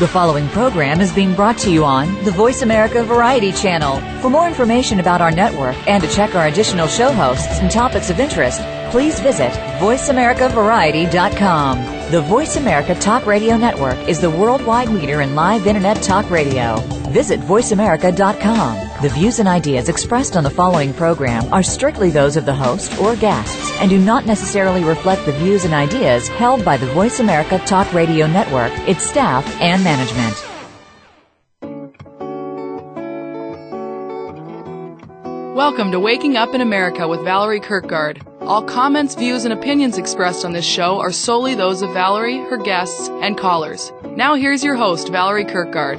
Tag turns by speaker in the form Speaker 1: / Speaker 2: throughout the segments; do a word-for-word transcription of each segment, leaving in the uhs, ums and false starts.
Speaker 1: The following program is being brought to you on the Voice America Variety Channel. For more information about our network and to check our additional show hosts and topics of interest, please visit voice america variety dot com. The Voice America Talk Radio Network is the worldwide leader in live Internet talk radio. Visit voice america dot com. The views and ideas expressed on the following program are strictly those of the host or guests and do not necessarily reflect the views and ideas held by the Voice America Talk Radio Network, its staff, and management.
Speaker 2: Welcome to Waking Up in America with Valerie Kirkgard. All comments, views, and opinions expressed on this show are solely those of Valerie, her guests, and callers. Now here's your host, Valerie Kirkgard.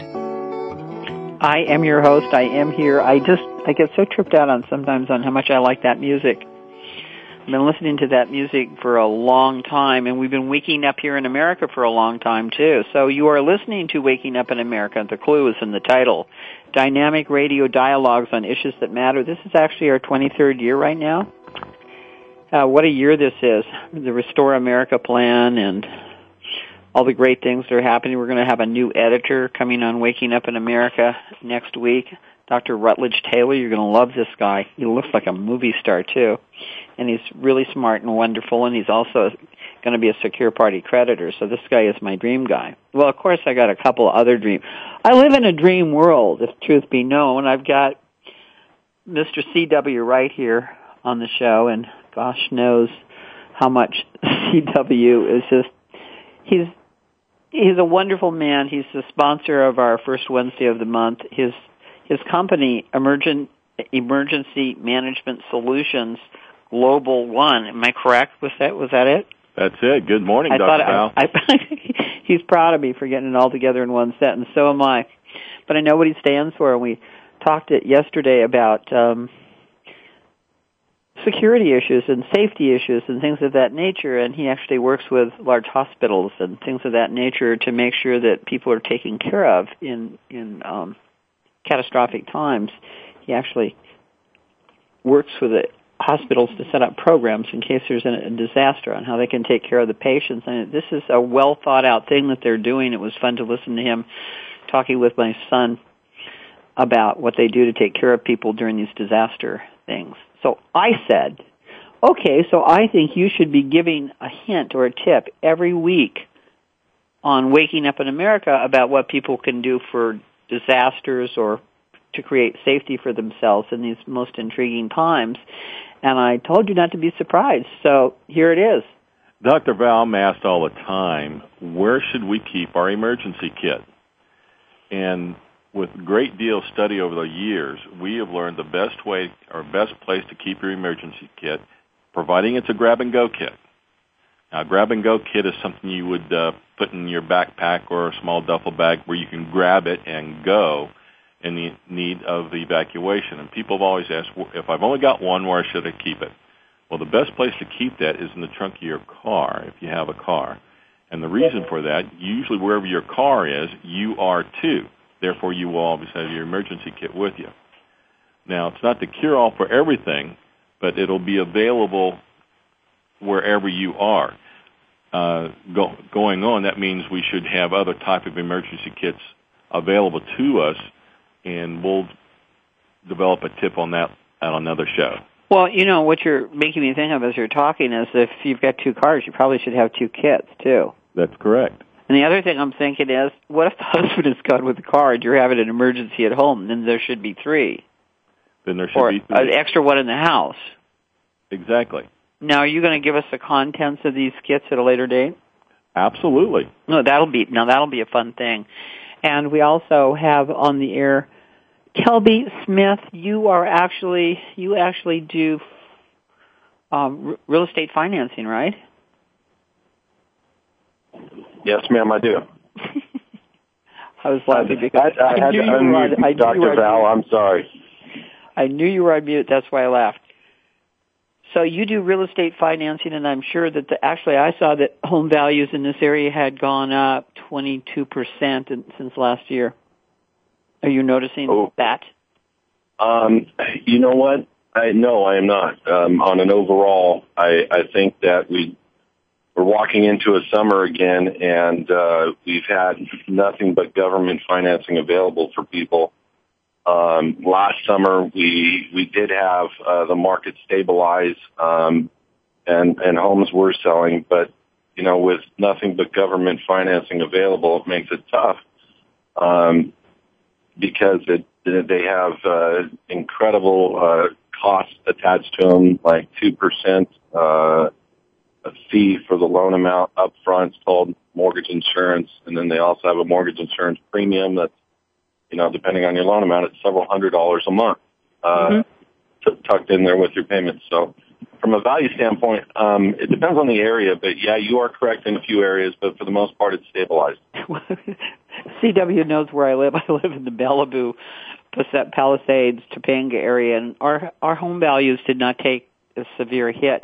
Speaker 3: I am your host. I am here. I just, I get so tripped out on sometimes on how much I like that music. I've been listening to that music for a long time, and we've been waking up here in America for a long time, too. So you are listening to Waking Up in America. The clue is in the title. Dynamic radio dialogues on issues that matter. This is actually our twenty-third year right now. Uh, what a year this is. The Restore America plan and all the great things that are happening. We're going to have a new editor coming on Waking Up in America next week. Doctor Rutledge Taylor, you're going to love this guy. He looks like a movie star, too. And he's really smart and wonderful, and he's also going to be a secure party creditor. So this guy is my dream guy. Well, of course, I got a couple other dreams. I live in a dream world, if truth be known. I've got Mister C W right here on the show, and gosh knows how much C W is just, he's he's a wonderful man. He's the sponsor of our first Wednesday of the month. His his company, Emergent, Emergency Management Solutions Global One. Am I correct? Was that was that it?
Speaker 4: That's it. Good morning,
Speaker 3: I
Speaker 4: Doctor
Speaker 3: Val. I, I, he's proud of me for getting it all together in one sentence. So am I. But I know what he stands for, and we talked it yesterday about um, security issues and safety issues and things of that nature, and he actually works with large hospitals and things of that nature to make sure that people are taken care of in in um, catastrophic times. He actually works with the hospitals to set up programs in case there's a disaster on how they can take care of the patients. And this is a well thought out thing that they're doing. It was fun to listen to him talking with my son about what they do to take care of people during these disaster things. So I said, okay, so I think you should be giving a hint or a tip every week on Waking Up in America about what people can do for disasters or to create safety for themselves in these most intriguing times. And I told you not to be surprised, so here it is.
Speaker 4: Doctor Val, I'm asked all the time, where should we keep our emergency kit? And with a great deal of study over the years, we have learned the best way or best place to keep your emergency kit, providing it's a grab-and-go kit. Now, a grab-and-go kit is something you would uh, put in your backpack or a small duffel bag where you can grab it and go in the need of the evacuation. And people have always asked, well, if I've only got one, where should I keep it? Well, the best place to keep that is in the trunk of your car, if you have a car. And the reason for that, usually wherever your car is, you are too. Therefore, you will always have your emergency kit with you. Now, it's not the cure-all for everything, but it'll be available wherever you are. Uh, go, going on, that means we should have other type of emergency kits available to us, and we'll develop a tip on that on another show.
Speaker 3: Well, you know, what you're making me think of as you're talking is if you've got two cars, you probably should have two kits, too.
Speaker 4: That's correct.
Speaker 3: And the other thing I'm thinking is, what if the husband is gone with the car and you're having an emergency at home? Then there should be three.
Speaker 4: Then there should
Speaker 3: or
Speaker 4: be three.
Speaker 3: Or an extra one in the house.
Speaker 4: Exactly.
Speaker 3: Now, are you going to give us the contents of these kits at a later date?
Speaker 4: Absolutely.
Speaker 3: No, that'll be now that'll be a fun thing. And we also have on the air Kelby Smith. You are actually you actually do um, r- real estate financing, right?
Speaker 5: Yes, ma'am, I do.
Speaker 3: I was laughing because
Speaker 5: I, I, I had to unmute Doctor Val. I'm sorry.
Speaker 3: I knew you were on mute. That's why I laughed. So you do real estate financing, and I'm sure that the, actually I saw that home values in this area had gone up twenty-two percent in, since last year. Are you noticing
Speaker 5: oh.
Speaker 3: that?
Speaker 5: Um, you know what? I no, I am not. Um, on an overall, I, I think that we we're walking into a summer again, and uh, we've had nothing but government financing available for people. Um, last summer, we we did have uh, the market stabilize, um, and and homes were selling, but you know, with nothing but government financing available, it makes it tough um, because it, they have uh, incredible uh, costs attached to them, like two percent uh, a fee for the loan amount up front. It's called mortgage insurance, and then they also have a mortgage insurance premium that's, you know, depending on your loan amount, it's several hundred dollars a month uh, mm-hmm. t- tucked in there with your payments. So from a value standpoint, um, it depends on the area, but yeah, you are correct in a few areas, but for the most part, it's stabilized.
Speaker 3: C W knows where I live. I live in the Malibu, Palisades, Topanga area, and our our home values did not take a severe hit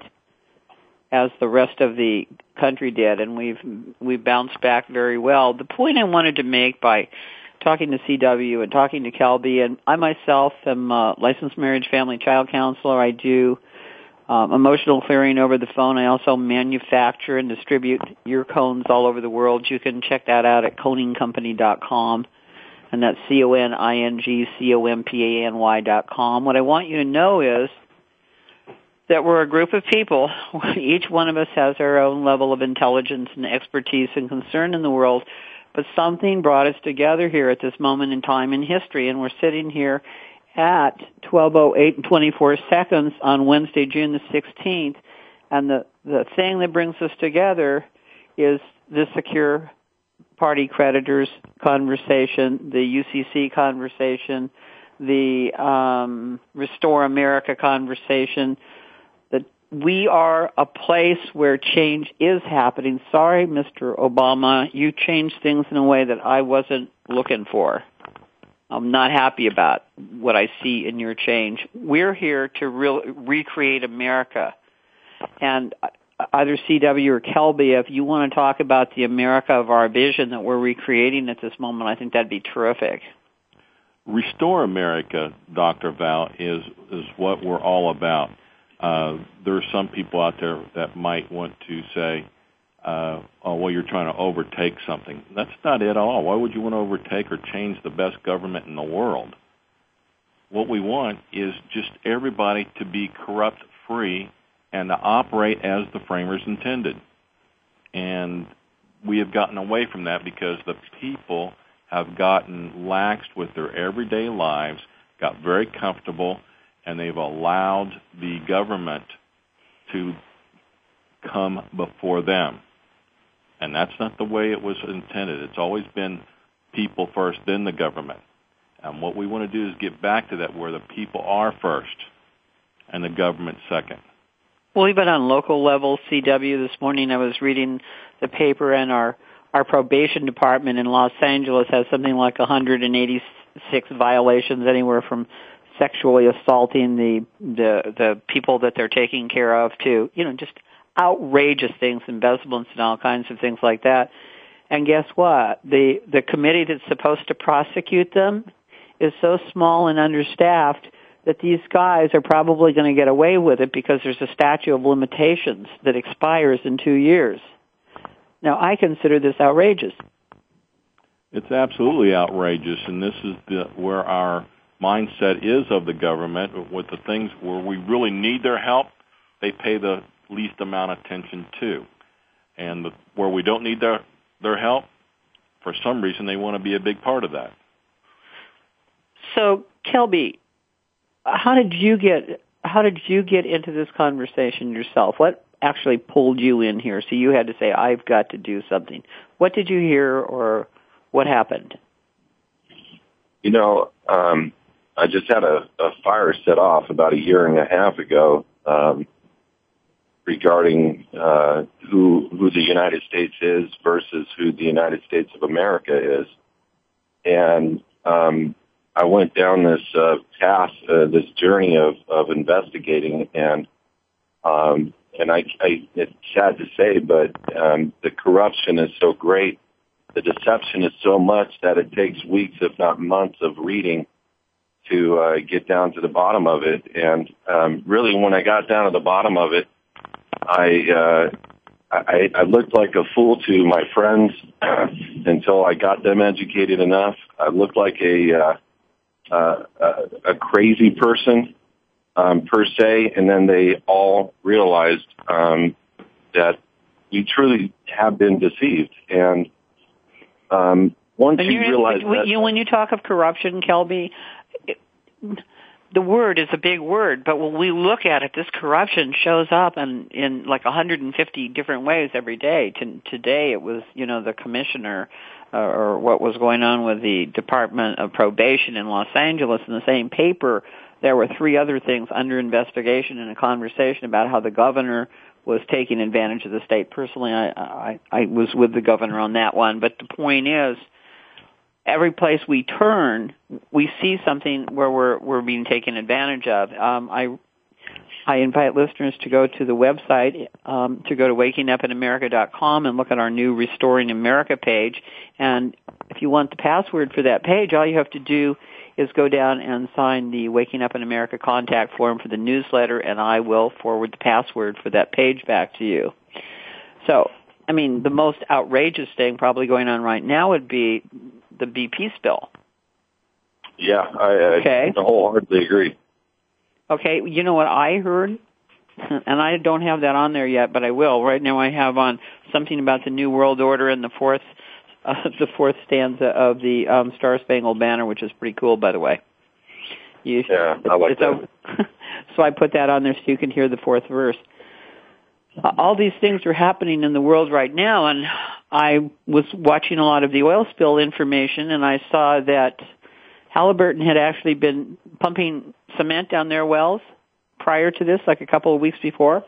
Speaker 3: as the rest of the country did, and we've we've bounced back very well. The point I wanted to make by talking to C W and talking to Kelby, and I myself am a licensed marriage, family, child counselor. I do um, emotional clearing over the phone. I also manufacture and distribute ear cones all over the world. You can check that out at coning company dot com, and that's C O N I N G C O M P A N Y dot com. What I want you to know is that we're a group of people. Each one of us has our own level of intelligence and expertise and concern in the world, but something brought us together here at this moment in time in history, and we're sitting here at twelve oh eight and twenty-four seconds on Wednesday, June the sixteenth, and the, the thing that brings us together is the secure party creditors conversation, the U C C conversation, the um, Restore America conversation. That we are a place where change is happening. Sorry, Mister Obama, you changed things in a way that I wasn't looking for. I'm not happy about what I see in your change. We're here to re- recreate America. And either C W or Kelby, if you want to talk about the America of our vision that we're recreating at this moment, I think that'd be terrific.
Speaker 4: Restore America, Doctor Val, is is what we're all about. Uh, there are some people out there that might want to say, uh, oh, well, you're trying to overtake something. That's not it at all. Why would you want to overtake or change the best government in the world? What we want is just everybody to be corrupt-free and to operate as the framers intended. And we have gotten away from that because the people have gotten laxed with their everyday lives, got very comfortable, and they've allowed the government to come before them. And that's not the way it was intended. It's always been people first, then the government. And what we want to do is get back to that where the people are first and the government second.
Speaker 3: Well, even on local level, C W, this morning I was reading the paper, and our, our probation department in Los Angeles has something like one hundred eighty-six violations, anywhere from sexually assaulting the, the, the people that they're taking care of to, you know, just outrageous things, embezzlements and all kinds of things like that. And guess what? The, the committee that's supposed to prosecute them is so small and understaffed that these guys are probably going to get away with it because there's a statute of limitations that expires in two years. Now, I consider this outrageous.
Speaker 4: It's absolutely outrageous, and this is the, where our mindset is of the government. With the things where we really need their help, they pay the least amount of attention to. And the, where we don't need their, their help, for some reason they want to be a big part of that.
Speaker 3: So, Kelby, how did you get how did you get into this conversation yourself? What actually pulled you in here? So you had to say, I've got to do something. What did you hear, or what happened?
Speaker 5: You know, um, I just had a, a fire set off about a year and a half ago um, regarding uh, who who the United States is versus who the United States of America is. And um, I went down this uh, path, uh, this journey of, of investigating, and um, and I, I, it's sad to say, but um, the corruption is so great, the deception is so much that it takes weeks, if not months, of reading to uh, get down to the bottom of it. And um, really, when I got down to the bottom of it, I uh, I, I looked like a fool to my friends until I got them educated enough. I looked like a uh, uh, a, a crazy person um, per se, and then they all realized um, that we truly have been deceived. And um, once
Speaker 3: and
Speaker 5: you realize
Speaker 3: when,
Speaker 5: that,
Speaker 3: you, when you talk of corruption, Kelby, it, the word is a big word, but when we look at it, this corruption shows up in, in like one hundred fifty different ways every day. To, today it was, you know, the commissioner uh, or what was going on with the Department of Probation in Los Angeles. In the same paper, there were three other things under investigation and a conversation about how the governor was taking advantage of the state. Personally, I, I, I was with the governor on that one, but the point is, every place we turn, we see something where we're we're being taken advantage of. Um, I I invite listeners to go to the website, um, to go to waking up in america dot com and look at our new Restoring America page. And if you want the password for that page, all you have to do is go down and sign the Waking Up in America contact form for the newsletter, and I will forward the password for that page back to you. So, I mean, the most outrageous thing probably going on right now would be the B P spill.
Speaker 5: Yeah, I,
Speaker 3: okay.
Speaker 5: I wholeheartedly agree.
Speaker 3: Okay, you know what I heard? And I don't have that on there yet, but I will. Right now I have on something about the New World Order and the fourth uh, the fourth stanza of the um, Star Spangled Banner, which is pretty cool, by the way. You,
Speaker 5: yeah, I like that.
Speaker 3: A, so I put that on there so you can hear the fourth verse. Uh, all these things are happening in the world right now, and I was watching a lot of the oil spill information, and I saw that Halliburton had actually been pumping cement down their wells prior to this, like a couple of weeks before.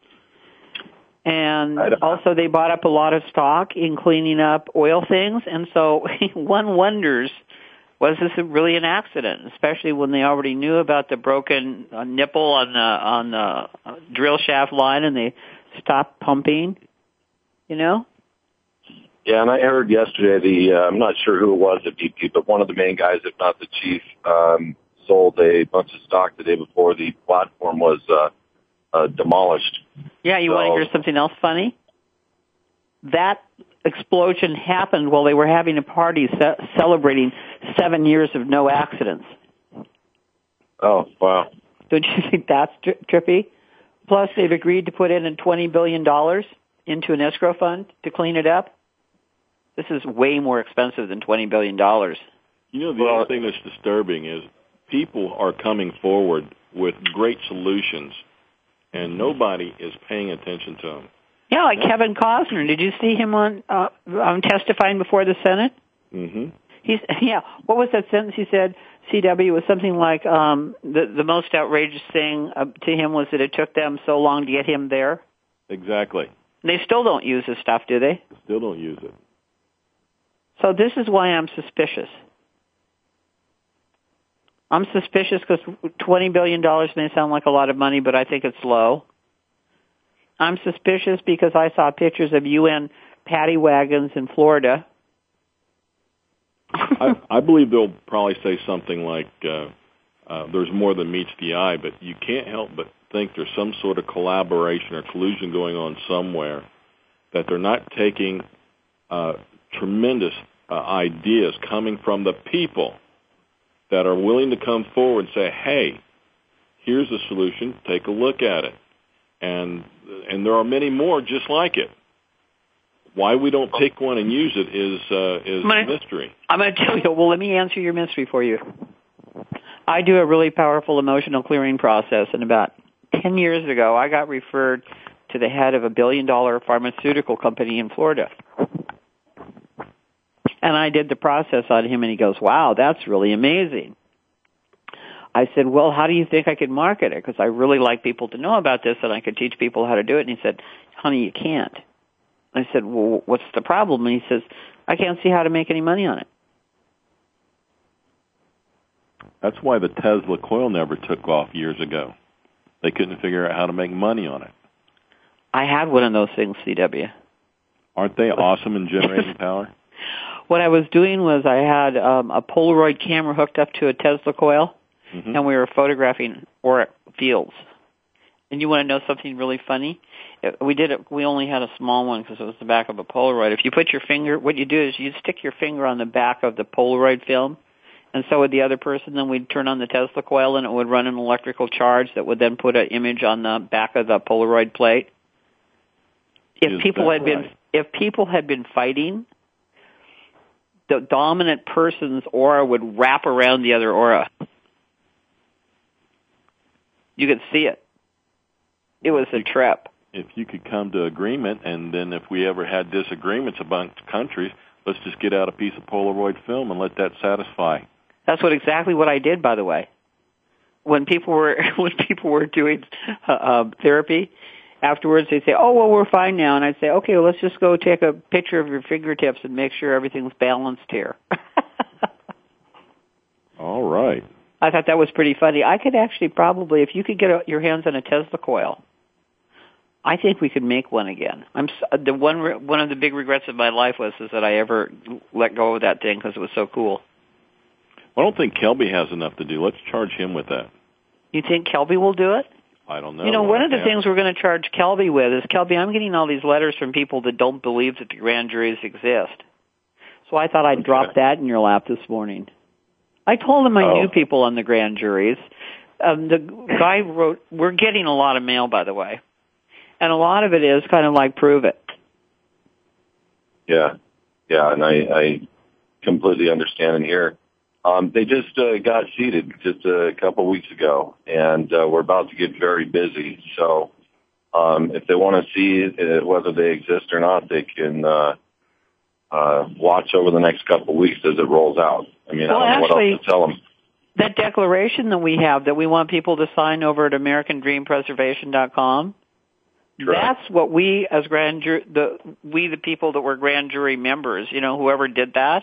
Speaker 3: And also they bought up a lot of stock in cleaning up oil things, and so one wonders, was this really an accident, especially when they already knew about the broken uh, nipple on the on the uh, drill shaft line and they stopped pumping, you know?
Speaker 5: Yeah, and I heard yesterday the, uh, I'm not sure who it was at B P, but one of the main guys, if not the chief, um, sold a bunch of stock the day before the platform was uh, uh, demolished.
Speaker 3: Yeah, you
Speaker 5: so,
Speaker 3: want to hear something else funny? That explosion happened while they were having a party ce- celebrating seven years of no accidents.
Speaker 5: Oh, wow.
Speaker 3: Don't you think that's tri- trippy? Plus, they've agreed to put in twenty billion dollars into an escrow fund to clean it up. This is way more expensive than twenty billion dollars.
Speaker 4: You know, the well, other thing that's disturbing is people are coming forward with great solutions, and nobody is paying attention to them.
Speaker 3: Yeah, like yeah. Kevin Costner. Did you see him on uh, um, testifying before the Senate?
Speaker 4: Mm-hmm.
Speaker 3: He's yeah. What was that sentence he said? C W was something like um, the the most outrageous thing uh, to him was that it took them so long to get him there.
Speaker 4: Exactly.
Speaker 3: They still don't use this stuff, do they?
Speaker 4: Still don't use it.
Speaker 3: So this is why I'm suspicious. I'm suspicious because twenty billion dollars may sound like a lot of money, but I think it's low. I'm suspicious because I saw pictures of U N paddy wagons in Florida.
Speaker 4: I, I believe they'll probably say something like, uh, uh, there's more than meets the eye, but you can't help but think there's some sort of collaboration or collusion going on somewhere, that they're not taking uh, tremendous uh, ideas coming from the people that are willing to come forward and say, hey, here's a solution, take a look at it. And and there are many more just like it. Why we don't pick one and use it is uh, is a mystery.
Speaker 3: I'm going to tell you, well, let me answer your mystery for you. I do a really powerful emotional clearing process, and about ten years ago, I got referred to the head of a billion-dollar pharmaceutical company in Florida. And I did the process on him, and he goes, wow, that's really amazing. I said, well, how do you think I could market it? Because I really like people to know about this, and I could teach people how to do it. And he said, honey, you can't. I said, well, what's the problem? And he says, I can't see how to make any money on it.
Speaker 4: That's why the Tesla coil never took off years ago. They couldn't figure out how to make money on it.
Speaker 3: I had one of those things, C W.
Speaker 4: Aren't they awesome in generating power?
Speaker 3: What I was doing was I had um, a Polaroid camera hooked up to a Tesla coil, mm-hmm. and we were photographing auric fields. And you want to know something really funny? We did it. We only had a small one because it was the back of a Polaroid. If you put your finger, what you do is you stick your finger on the back of the Polaroid film, and so would the other person. Then we'd turn on the Tesla coil, and it would run an electrical charge that would then put an image on the back of the Polaroid plate. If
Speaker 4: Is
Speaker 3: people had
Speaker 4: right?
Speaker 3: been, if people had been fighting, the dominant person's aura would wrap around the other aura. You could see it. It was a trip.
Speaker 4: If you could come to agreement, and then if we ever had disagreements amongst countries, let's just get out a piece of Polaroid film and let that satisfy.
Speaker 3: That's what exactly what I did, by the way. When people were when people were doing uh, uh, therapy, afterwards they'd say, "Oh, well, we're fine now," and I'd say, "Okay, well, let's just go take a picture of your fingertips and make sure everything's balanced here."
Speaker 4: All right.
Speaker 3: I thought that was pretty funny. I could actually probably, if you could get a, your hands on a Tesla coil, I think we could make one again. I'm the one. One of the big regrets of my life was is that I ever let go of that thing because it was so cool.
Speaker 4: I don't think Kelby has enough to do. Let's charge him with that.
Speaker 3: You think Kelby will do it?
Speaker 4: I don't know.
Speaker 3: You know, one of the
Speaker 4: Yeah.
Speaker 3: things we're going to charge Kelby with is, Kelby, I'm getting all these letters from people that don't believe that the grand juries exist. So I thought I'd
Speaker 5: Okay.
Speaker 3: drop that in your lap this morning. I told him I
Speaker 5: Oh.
Speaker 3: knew people on the grand juries. Um, the guy wrote, we're getting a lot of mail, by the way. And a lot of it is kind of like, prove it.
Speaker 5: Yeah, yeah, and I, I completely understand and hear. Um, they just uh, got seated just a couple weeks ago, and uh, we're about to get very busy. So um, if they want to see uh, whether they exist or not, they can uh, uh, watch over the next couple weeks as it rolls out. I mean,
Speaker 3: Well,
Speaker 5: I don't know
Speaker 3: actually-
Speaker 5: what else to tell them.
Speaker 3: That declaration that we have that we want people to sign over at American Dream Preservation dot com,
Speaker 5: Correct.
Speaker 3: that's what we as grand jury, the we the people that were grand jury members, you know, whoever did that,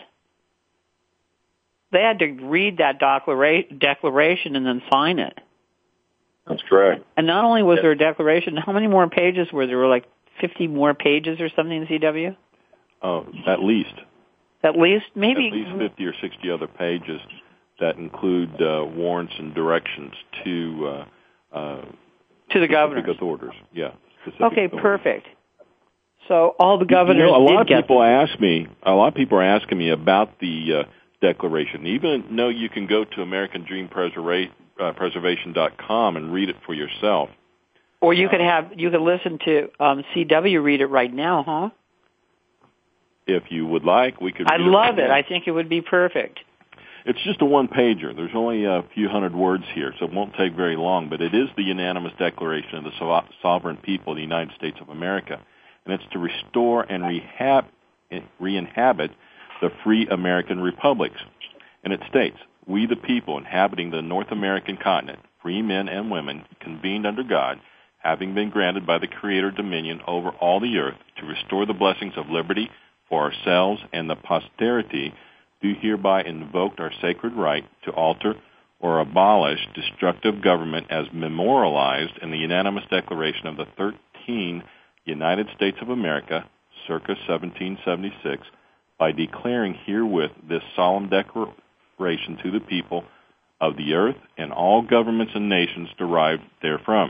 Speaker 3: they had to read that declara- declaration and then sign it.
Speaker 5: That's correct.
Speaker 3: And not only was
Speaker 5: Yeah.
Speaker 3: there a declaration, how many more pages were there? There were like fifty more pages or something in C W?
Speaker 4: Oh, at least.
Speaker 3: At least, maybe.
Speaker 4: At least fifty or sixty other pages that include uh, warrants and directions to uh, uh,
Speaker 3: to the governor.
Speaker 4: specific orders. Yeah. specific
Speaker 3: Okay,
Speaker 4: authorities.
Speaker 3: perfect. So all the governors
Speaker 4: You know, a lot
Speaker 3: did
Speaker 4: of
Speaker 3: get
Speaker 4: people
Speaker 3: them.
Speaker 4: ask me. A lot of people are asking me about the uh, declaration. Even though you can go to American Dream Preservation dot com and read it for yourself.
Speaker 3: Or you could have you could listen to um, C W read it right now, huh?
Speaker 4: If you would like, we could.
Speaker 3: I
Speaker 4: read
Speaker 3: love
Speaker 4: it.
Speaker 3: it. I think it would be perfect.
Speaker 4: It's just a one-pager. There's only a few hundred words here, so it won't take very long. But it is the unanimous declaration of the so- sovereign people of the United States of America, and it's to restore and rehab, re-inhabit the free American republics. And it states, "We the people inhabiting the North American continent, free men and women, convened under God, having been granted by the Creator dominion over all the earth, to restore the blessings of liberty for ourselves and the posterity, do hereby invoke our sacred right to alter or abolish destructive government as memorialized in the unanimous declaration of the thirteen United States of America, circa seventeen seventy-six, by declaring herewith this solemn declaration to the people of the earth and all governments and nations derived therefrom."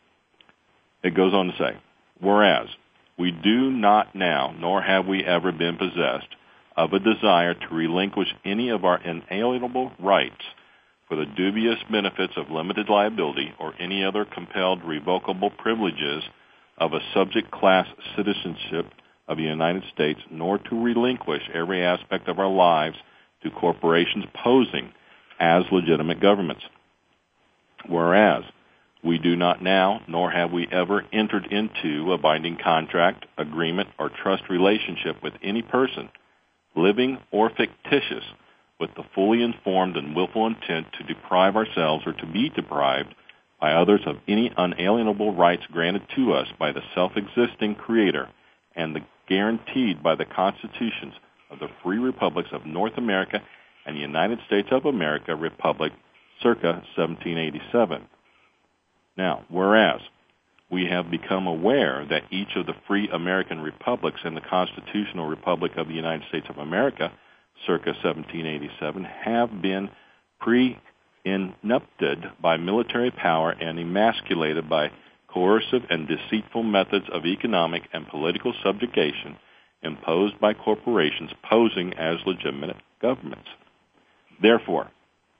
Speaker 4: It goes on to say, "Whereas we do not now, nor have we ever been possessed of a desire to relinquish any of our inalienable rights for the dubious benefits of limited liability or any other compelled revocable privileges of a subject class citizenship of the United States, nor to relinquish every aspect of our lives to corporations posing as legitimate governments. Whereas we do not now, nor have we ever entered into a binding contract, agreement, or trust relationship with any person, living or fictitious, with the fully informed and willful intent to deprive ourselves or to be deprived by others of any unalienable rights granted to us by the self-existing Creator and the guaranteed by the constitutions of the free republics of North America and the United States of America Republic, circa seventeen eighty-seven. Now, whereas we have become aware that each of the free American republics and the constitutional republic of the United States of America, circa seventeen eighty-seven, have been pre-enupted by military power and emasculated by coercive, and deceitful methods of economic and political subjugation imposed by corporations posing as legitimate governments. Therefore,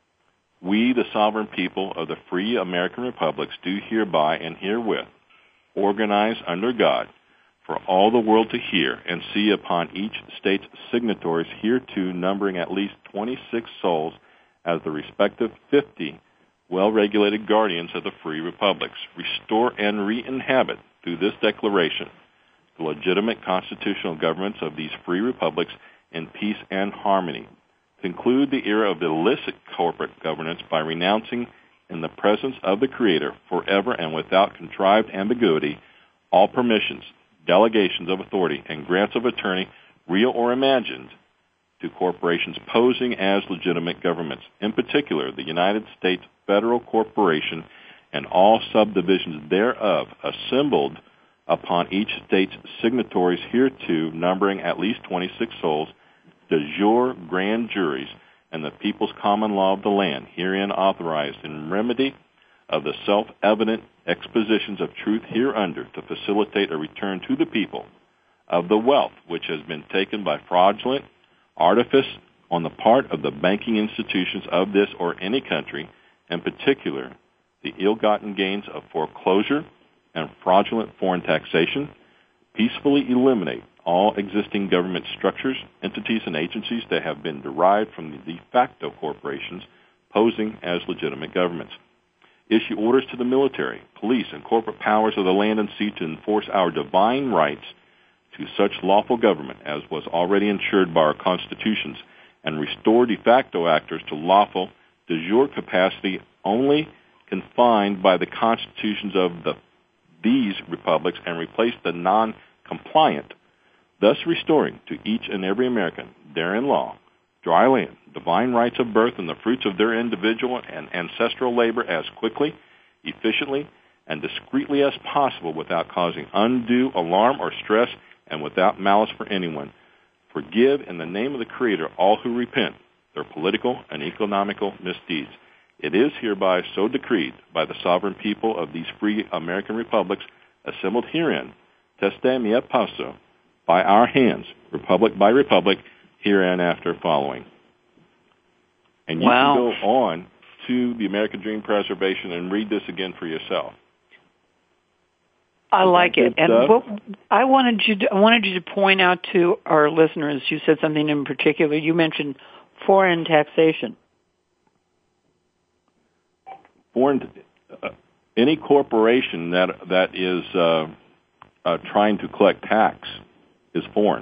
Speaker 4: we, the sovereign people of the free American republics, do hereby and herewith organize under God for all the world to hear and see upon each state's signatories hereto, numbering at least twenty-six souls, as the respective fifty well-regulated guardians of the free republics, restore and re-inhabit through this declaration the legitimate constitutional governments of these free republics in peace and harmony. Conclude the era of the illicit corporate governance by renouncing in the presence of the Creator forever and without contrived ambiguity all permissions, delegations of authority, and grants of attorney, real or imagined, to corporations posing as legitimate governments, in particular the United States Federal Corporation and all subdivisions thereof, assembled upon each state's signatories hereto, numbering at least twenty-six souls, de jure grand juries, and the people's common law of the land, herein authorized in remedy of the self-evident expositions of truth hereunder, to facilitate a return to the people of the wealth which has been taken by fraudulent artifice on the part of the banking institutions of this or any country, in particular the ill-gotten gains of foreclosure and fraudulent foreign taxation, peacefully eliminate all existing government structures, entities, and agencies that have been derived from the de facto corporations posing as legitimate governments. Issue orders to the military, police, and corporate powers of the land and sea to enforce our divine rights to such lawful government as was already ensured by our constitutions, and restore de facto actors to lawful de jure capacity only confined by the constitutions of the, these republics, and replace the non-compliant, thus restoring to each and every American therein law, dry land, divine rights of birth, and the fruits of their individual and ancestral labor as quickly, efficiently, and discreetly as possible without causing undue alarm or stress and without malice for anyone. Forgive in the name of the Creator all who repent their political and economical misdeeds. It is hereby so decreed by the sovereign people of these free American republics assembled herein, teste mea paso, by our hands, republic by republic, hereinafter following. And you
Speaker 3: wow.
Speaker 4: can go on to the American Dream Preservation and read this again for yourself.
Speaker 3: I like it, and
Speaker 4: stuff.
Speaker 3: what I wanted you to, I wanted you to point out to our listeners. You said something in particular. You mentioned foreign taxation.
Speaker 4: Foreign, uh, any corporation that that is uh, uh, trying to collect tax is foreign.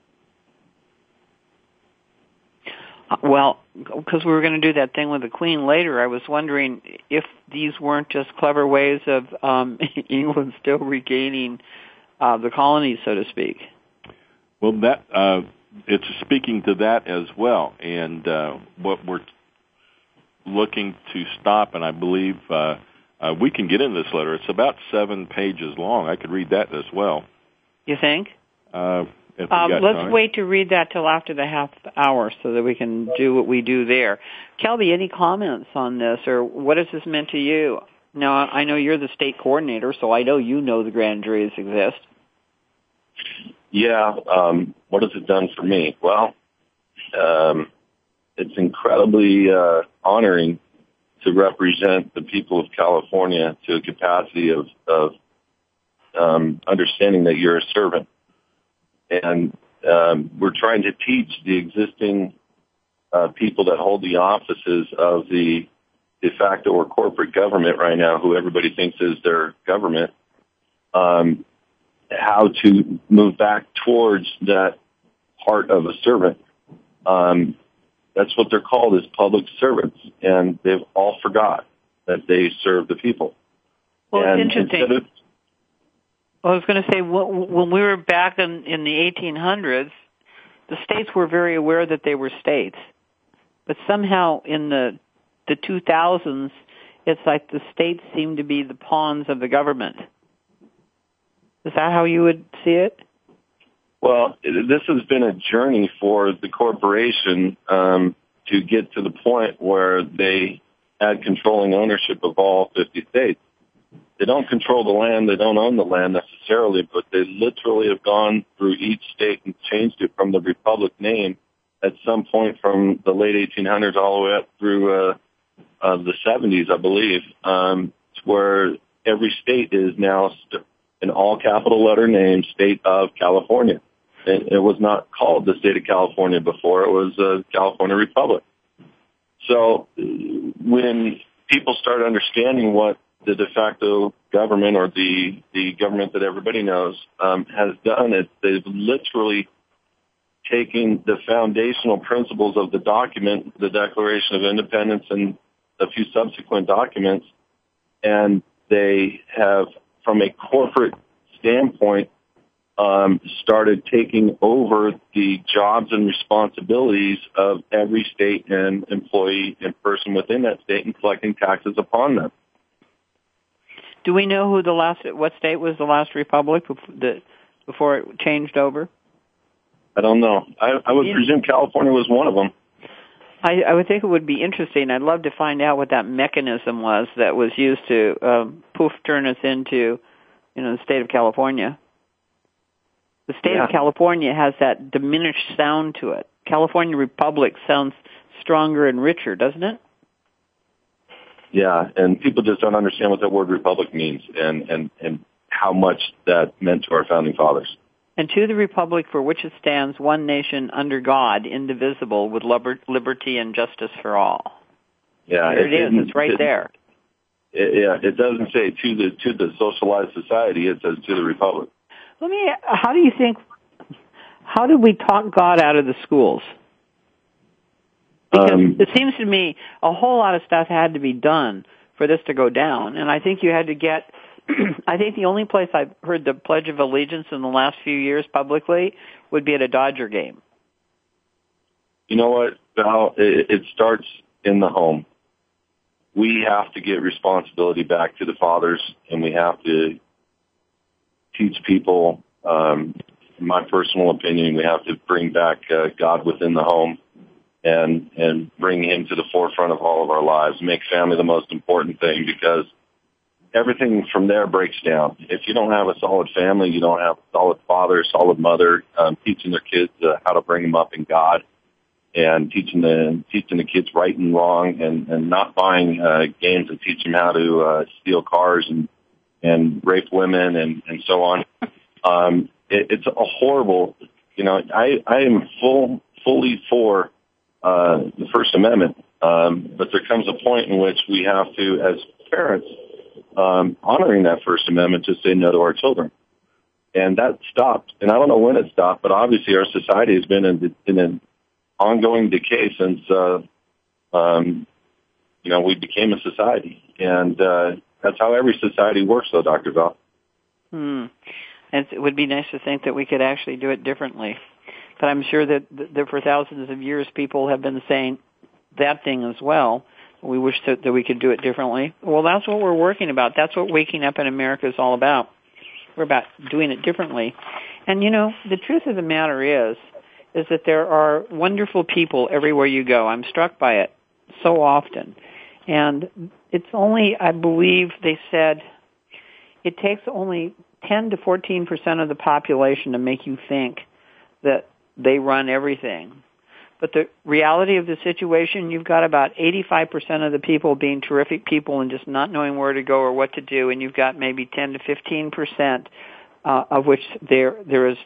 Speaker 3: Well, because we were going to do that thing with the Queen later, I was wondering if these weren't just clever ways of um, England still regaining uh, the colonies, so to speak.
Speaker 4: Well, that uh, it's speaking to that as well, and uh, what we're looking to stop, and I believe uh, uh, we can get into this letter. It's about seven pages long. I could read that as well.
Speaker 3: You think?
Speaker 4: Uh, if
Speaker 3: um, let's
Speaker 4: time.
Speaker 3: wait to read that till after the half hour so that we can do what we do there. Kelby, any comments on this, or what has this meant to you? Now, I know you're the state coordinator, so I know you know the grand juries exist.
Speaker 5: Yeah, um, what has it done for me? Well, um, it's incredibly uh, honoring to represent the people of California to a capacity of, of um, understanding that you're a servant. And um, we're trying to teach the existing uh, people that hold the offices of the de facto or corporate government right now, who everybody thinks is their government, um, how to move back towards that heart of a servant. Um, that's what they're called, is public servants, and they've all forgot that they serve the people.
Speaker 3: Well,
Speaker 5: and
Speaker 3: it's interesting.
Speaker 5: Of,
Speaker 3: I was going to say, when we were back in, in the eighteen hundreds, the states were very aware that they were states. But somehow in the the two thousands, it's like the states seem to be the pawns of the government. Is that how you would see it?
Speaker 5: Well, this has been a journey for the corporation um, to get to the point where they had controlling ownership of all fifty states. they don't control the land, they don't own the land necessarily, but they literally have gone through each state and changed it from the republic name at some point from the late eighteen hundreds all the way up through uh, uh, the seventies, I believe, um, where every state is now st- an all capital letter name, State of California. It, it was not called the State of California before. It was uh, California Republic. So when people start understanding what the de facto government or the, the government that everybody knows um, has done, it, they've literally taken the foundational principles of the document, the Declaration of Independence and a few subsequent documents, and they have, from a corporate standpoint, um, started taking over the jobs and responsibilities of every state and employee and person within that state and collecting taxes upon them.
Speaker 3: Do we know who the last, what state was the last republic before it changed over?
Speaker 5: I don't know. I, I would yeah. presume California was one of them.
Speaker 3: I, I would think it would be interesting. I'd love to find out what that mechanism was that was used to um, poof turn us into, you know, the state of California. The state yeah. of California has that diminished sound to it. California Republic sounds stronger and richer, doesn't it?
Speaker 5: Yeah, and people just don't understand what that word republic means and, and, and how much that meant to our founding fathers.
Speaker 3: And to the republic for which it stands, one nation under God, indivisible, with liber- liberty and justice for all.
Speaker 5: Yeah,
Speaker 3: there it, it is. It's right
Speaker 5: it,
Speaker 3: there.
Speaker 5: It, yeah, it doesn't say to the to the socialized society. It says to the republic.
Speaker 3: Let me. How do you think? How did we talk God out of the schools? Because um, it seems to me a whole lot of stuff had to be done for this to go down, and I think you had to get. I think the only place I've heard the Pledge of Allegiance in the last few years publicly would be at a Dodger game.
Speaker 5: You know what, Val? It, it starts in the home. We have to get responsibility back to the fathers, and we have to teach people, um, in my personal opinion, we have to bring back uh, God within the home and and bring him to the forefront of all of our lives, make family the most important thing, because everything from there breaks down. If you don't have a solid family, you don't have a solid father, solid mother, um, teaching their kids uh, how to bring them up in God, and teaching the teaching the kids right and wrong, and, and not buying uh, games that teach them how to uh, steal cars and and rape women and, and so on. Um, it, it's a horrible. You know, I I am full fully for uh, the First Amendment, um, but there comes a point in which we have to, as parents, Um, honoring that First Amendment, to say no to our children. And that stopped. And I don't know when it stopped, but obviously our society has been in, in an ongoing decay since, uh, um, you know, we became a society. And uh, that's how every society works, though, Doctor Val.
Speaker 3: Hmm. And it would be nice to think that we could actually do it differently. But I'm sure that, that for thousands of years people have been saying that thing as well. We wish that, that we could do it differently. Well, that's what we're working about. That's what Waking Up in America is all about. We're about doing it differently. And, you know, the truth of the matter is, is that there are wonderful people everywhere you go. I'm struck by it so often. And it's only, I believe they said, it takes only ten to fourteen percent of the population to make you think that they run everything. But the reality of the situation, you've got about eighty-five percent of the people being terrific people and just not knowing where to go or what to do, and you've got maybe ten to fifteen percent uh, of which there there is,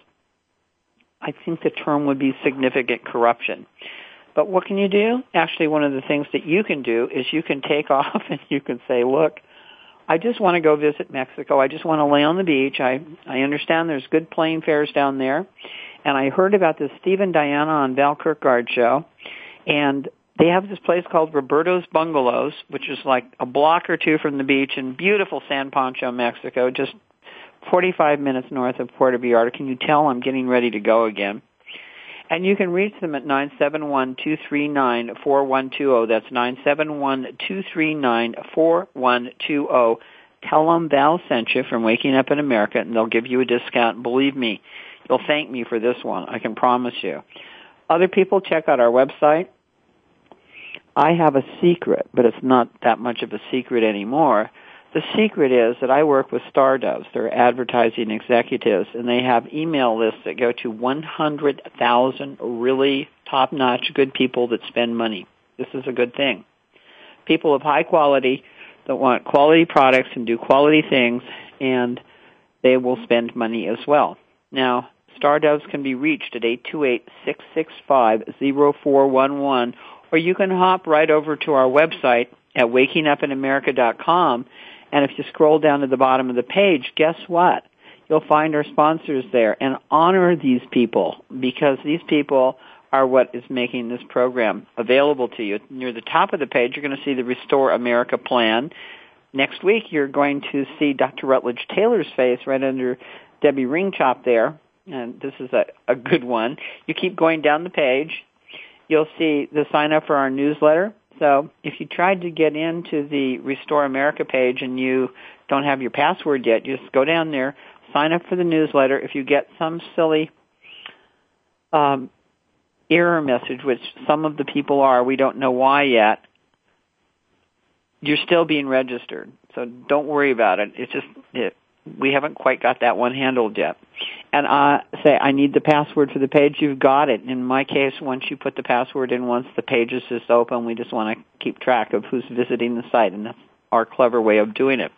Speaker 3: I think the term would be significant corruption. But what can you do? Actually, one of the things that you can do is you can take off and you can say, look, I just want to go visit Mexico. I just want to lay on the beach. I, I understand there's good plane fares down there. And I heard about this Steve and Diana on Val Kirkgard show, and they have this place called Roberto's Bungalows, which is like a block or two from the beach in beautiful San Pancho, Mexico, just forty-five minutes north of Puerto Vallarta. Can you tell I'm getting ready to go again? And you can reach them at nine seven one, two three nine, four one two zero. That's nine seven one, two three nine, four one two zero. Tell them Val sent you from Waking Up in America, and they'll give you a discount. Believe me, you'll thank me for this one. I can promise you. Other people, check out our website. I have a secret, but it's not that much of a secret anymore, the secret is that I work with Star Doves. They're advertising executives, and they have email lists that go to one hundred thousand really top-notch good people that spend money. This is a good thing. People of high quality that want quality products and do quality things, and they will spend money as well. Now, Star Doves can be reached at eight two eight, six six five, zero four one one, or you can hop right over to our website at waking up in america dot com. And if you scroll down to the bottom of the page, guess what? You'll find our sponsors there, and honor these people, because these people are what is making this program available to you. Near the top of the page, you're going to see the Restore America plan. Next week, you're going to see Doctor Rutledge Taylor's face right under Debbie Ringchop there, and this is a, a good one. You keep going down the page, you'll see the sign up for our newsletter. So if you tried to get into the Restore America page and you don't have your password yet, just go down there, sign up for the newsletter. If you get some silly um, error message, which some of the people are, we don't know why yet, you're still being registered. So don't worry about it. It's just it, we haven't quite got that one handled yet. And I say, I need the password for the page. You've got it. In my case, once you put the password in, once the page is just open, we just want to keep track of who's visiting the site, and that's our clever way of doing it.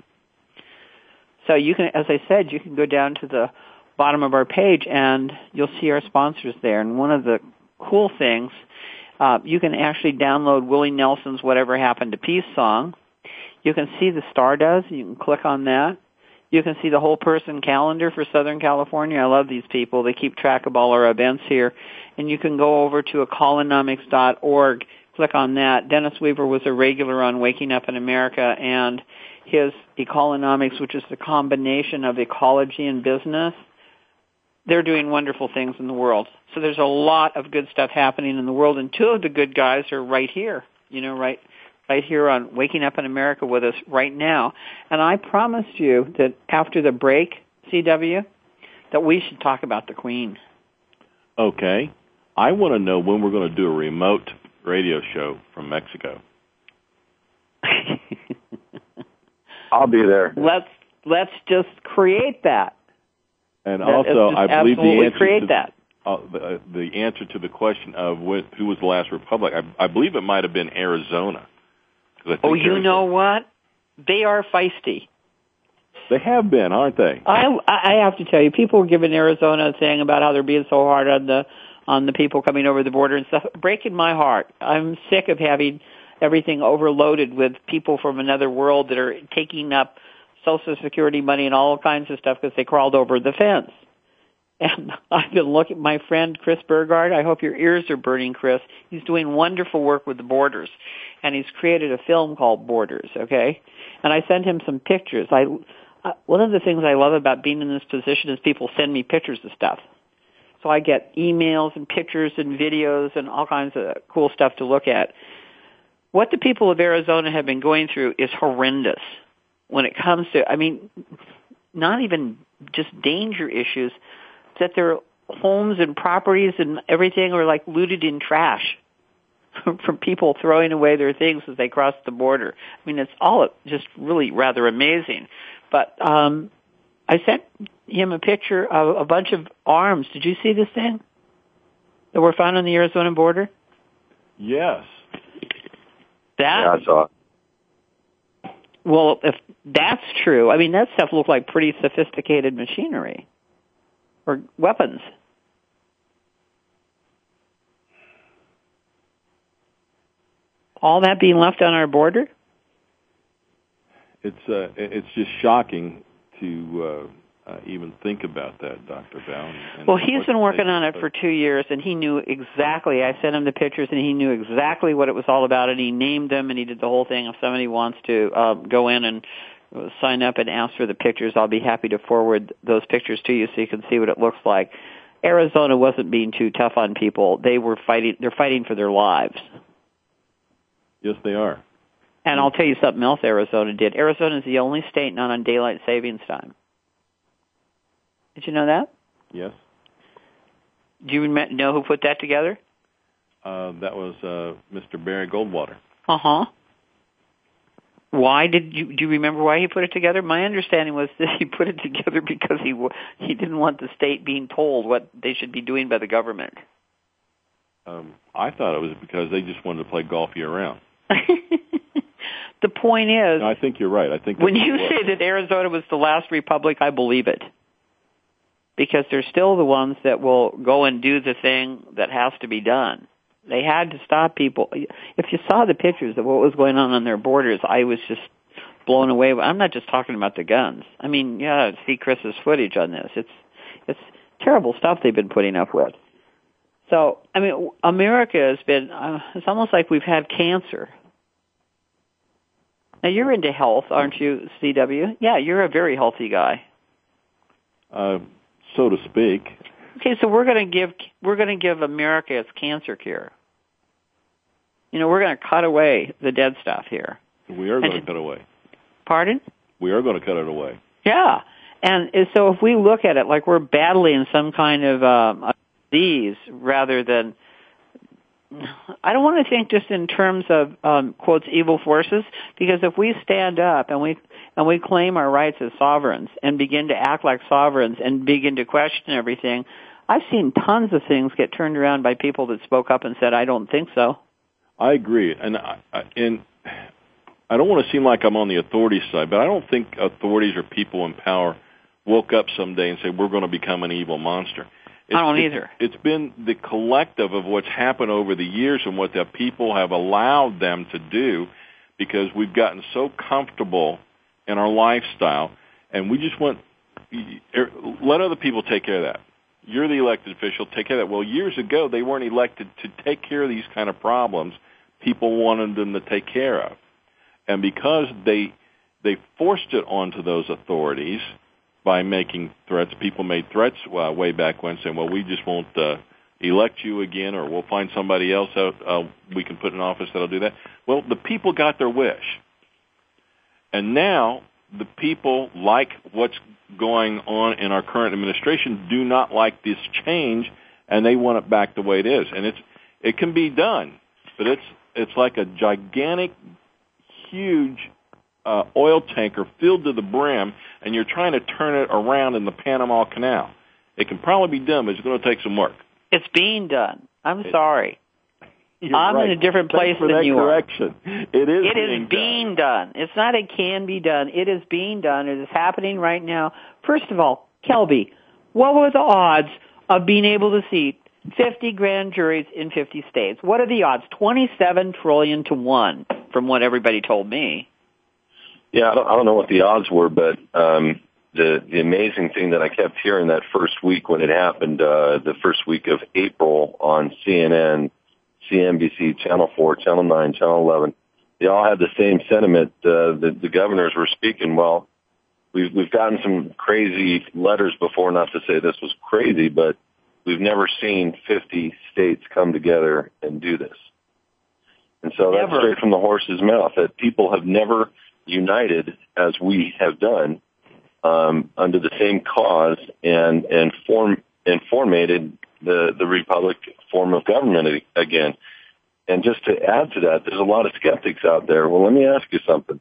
Speaker 3: So you can, as I said, you can go down to the bottom of our page, and you'll see our sponsors there. And one of the cool things, uh, you can actually download Willie Nelson's Whatever Happened to Peace song. You can see the Star Does. You can click on that. You can see the whole person calendar for Southern California. I love these people. They keep track of all our events here. And you can go over to ecolonomics dot org, click on that. Dennis Weaver was a regular on Waking Up in America, and his Ecolonomics, which is the combination of ecology and business, they're doing wonderful things in the world. So there's a lot of good stuff happening in the world, and two of the good guys are right here, you know, right right here on Waking Up in America with us right now. And I promised you that after the break, C W, that we should talk about the Queen.
Speaker 4: Okay. I want to know when we're going to do a remote radio show from Mexico.
Speaker 5: I'll be there.
Speaker 3: Let's let's just create that.
Speaker 4: And
Speaker 3: that
Speaker 4: also, I believe the answer
Speaker 3: create
Speaker 4: to
Speaker 3: that.
Speaker 4: Uh, the, the answer to the question of what, who was the last republic, I, I believe it might have been Arizona.
Speaker 3: Oh, you Arizona, know what? They are feisty.
Speaker 4: They have been, aren't they?
Speaker 3: I I have to tell you, people were giving Arizona a thing about how they're being so hard on the on the people coming over the border and stuff. Breaking my heart. I'm sick of having everything overloaded with people from another world that are taking up Social Security money and all kinds of stuff because they crawled over the fence. And I've been looking, my friend Chris Burgard, I hope your ears are burning, Chris. He's doing wonderful work with the borders. And he's created a film called Borders, okay? And I sent him some pictures. I, uh, one of the things I love about being in this position is people send me pictures of stuff. So I get emails and pictures and videos and all kinds of cool stuff to look at. What the people of Arizona have been going through is horrendous when it comes to, I mean, not even just danger issues, that their homes and properties and everything are like looted in trash from people throwing away their things as they cross the border. I mean, it's all just really rather amazing. But um, I sent him a picture of a bunch of arms. Did you see this thing that were found on the Arizona border?
Speaker 4: Yes.
Speaker 3: That?
Speaker 5: Yeah, I saw it.
Speaker 3: Well, if that's true, I mean, that stuff looked like pretty sophisticated machinery or weapons. All that being left on our border?
Speaker 4: It's uh, it's just shocking to uh, uh, even think about that, Doctor Val. And
Speaker 3: well, he's been working on it for two years, and he knew exactly. I sent him the pictures, and he knew exactly what it was all about, and he named them, and he did the whole thing. If somebody wants to uh, go in and sign up and ask for the pictures, I'll be happy to forward those pictures to you so you can see what it looks like. Arizona wasn't being too tough on people. They were fighting. They're fighting for their lives.
Speaker 4: Yes, they are.
Speaker 3: And I'll tell you something else Arizona did. Arizona is the only state not on daylight savings time. Did you know that?
Speaker 4: Yes.
Speaker 3: Do you know who put that together?
Speaker 4: Uh, that was uh, Mister Barry Goldwater.
Speaker 3: Uh-huh. Why did you, do you remember why he put it together? My understanding was that he put it together because he he didn't want the state being told what they should be doing by the government.
Speaker 4: Um, I thought it was because they just wanted to play golf year round.
Speaker 3: The point is...
Speaker 4: No, I think you're right. I think
Speaker 3: when you say that Arizona was the last republic, I believe it. Because they're still the ones that will go and do the thing that has to be done. They had to stop people. If you saw the pictures of what was going on on their borders, I was just blown away. I'm not just talking about the guns. I mean, yeah, see Chris's footage on this. It's it's terrible stuff they've been putting up with. So, I mean, America has been, uh, it's almost like we've had cancer. Now, you're into health, aren't you, C W? Yeah, you're a very healthy guy.
Speaker 4: Uh, so to speak.
Speaker 3: Okay, so we're going to give we're going to give America its cancer cure. You know, we're going to cut away the dead stuff here.
Speaker 4: We are going to cut away.
Speaker 3: Pardon?
Speaker 4: We are going to cut it away.
Speaker 3: Yeah, and so if we look at it like we're battling some kind of um, disease rather than, I don't want to think just in terms of um, quotes evil forces, because if we stand up and we and we claim our rights as sovereigns and begin to act like sovereigns and begin to question everything, I've seen tons of things get turned around by people that spoke up and said, I don't think so.
Speaker 4: I agree. And I, and I don't want to seem like I'm on the authorities side, but I don't think authorities or people in power woke up someday and said, we're going to become an evil monster. It's,
Speaker 3: I don't
Speaker 4: it's,
Speaker 3: either.
Speaker 4: It's been the collective of what's happened over the years and what the people have allowed them to do, because we've gotten so comfortable in our lifestyle, and we just want, let other people take care of that. You're the elected official, take care of that. Well, years ago, they weren't elected to take care of these kind of problems people wanted them to take care of. And because they they forced it onto those authorities by making threats, people made threats uh, way back when, saying, well, we just won't uh, elect you again, or we'll find somebody else out uh, we can put in office that'll do that. Well, the people got their wish. And now the people like what's going on in our current administration, do not like this change, and they want it back the way it is. And it's it can be done, but it's it's like a gigantic, huge uh, oil tanker filled to the brim, and you're trying to turn it around in the Panama Canal. It can probably be done, but it's going to take some work.
Speaker 3: It's being done. I'm
Speaker 4: it,
Speaker 3: sorry. I'm
Speaker 4: right.
Speaker 3: in a different place
Speaker 4: Thanks for
Speaker 3: than
Speaker 4: that
Speaker 3: you
Speaker 4: correction.
Speaker 3: are.
Speaker 4: It is
Speaker 3: It
Speaker 4: being
Speaker 3: is being done. done. It's not it can be done. It is being done. It is happening right now. First of all, Kelby, what were the odds of being able to seat fifty grand juries in fifty states? What are the odds? twenty-seven trillion to one, from what everybody told me.
Speaker 5: Yeah, I don't, I don't know what the odds were, but um, the the amazing thing that I kept hearing that first week when it happened, uh, the first week of April on C N N, C N B C, Channel four, Channel nine, Channel eleven, they all had the same sentiment. Uh, the, the governors were speaking, well, we've, we've gotten some crazy letters before, not to say this was crazy, but we've never seen fifty states come together and do this. And so that's
Speaker 3: Never.
Speaker 5: straight from the horse's mouth, that people have never united as we have done um, under the same cause and and form and formated the the republic form of government again. And just to add to that, there's a lot of skeptics out there. Well, let me ask you something.